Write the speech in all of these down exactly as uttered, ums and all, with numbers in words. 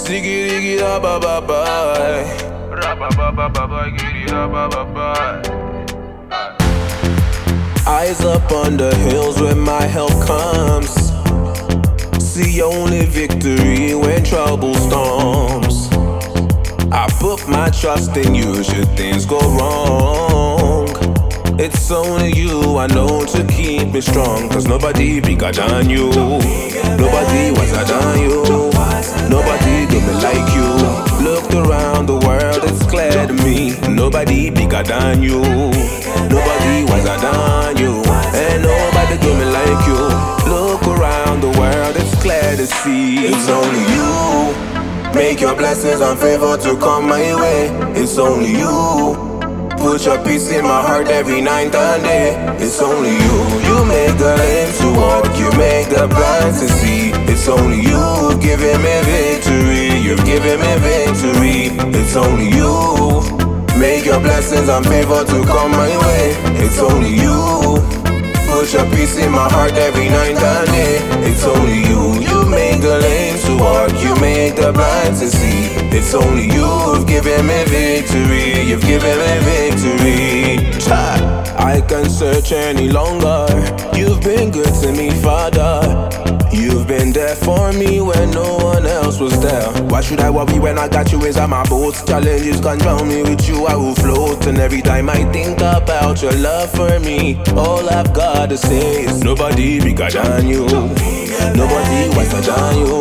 Siggy diggy da ba ba ba. Ra ba ba ba ba ba, giddy da ba ba ba. Eyes up on the hills where my help comes. See only victory when trouble storms. I put my trust in you should things go wrong. It's only you I know to keep me strong. Cause nobody bigger than you. Nobody wiser than you. Nobody do me like you. Looked around the world, it's clear to me. Nobody bigger than you. Nobody wiser than you. And nobody do me like you. Look around the world, it's clear to see. It's only you. Make your blessings and favor to come my way. It's only you. Put your peace in my heart every night and day. It's only you. You make the lame to walk. You make the blind to see. It's only you. You've given me victory. You've given me victory. It's only you. Make your blessings and favor to come my way. It's only you. Put your peace in my heart every night and day. It's only you. You make the lame to walk. You make the blind to see. It's only you. You've given me victory. You've given me victory. I can't search any longer. You've been good to me, Father. You've been there for me when no one else was there. Why should I worry when I got you inside my boat? Challenges can drown me, with you I will float. And every time I think about your love for me, all I've got to say is nobody bigger than you. Nobody wiser than you.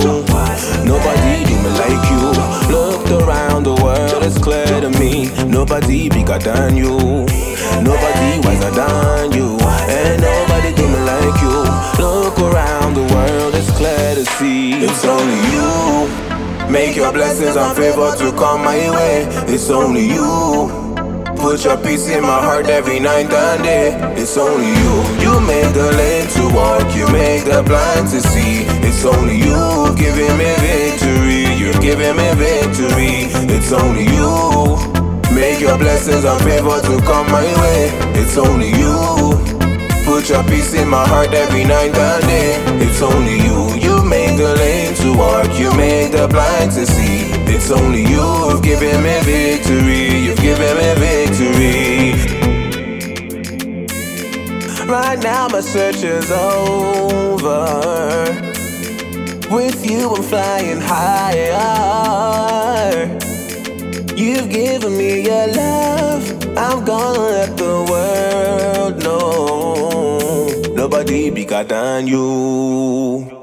Nobody do me like you. Looked around the world, it's clear to me. Nobody bigger than you. Nobody wiser than you. And nobody do me like you. Look around the world, it's clear to see. It's only you. Make your blessings and favor to come my way. It's only you. Put your peace in my heart every night and day. It's only you. You make the lame to walk. You make the blind to see. It's only you. You've given me victory. You've given me victory. It's only you. Make your blessings and favor to come my way. It's only you. Put your peace in my heart every night and day. It's only you. You make the lame to walk. You make the blind to see. It's only you. You've given me victory. You've given me victory. Right now my search is over. With you I'm flying higher. You've given me your love. I'm gonna let the world know. Nobody bigger than you.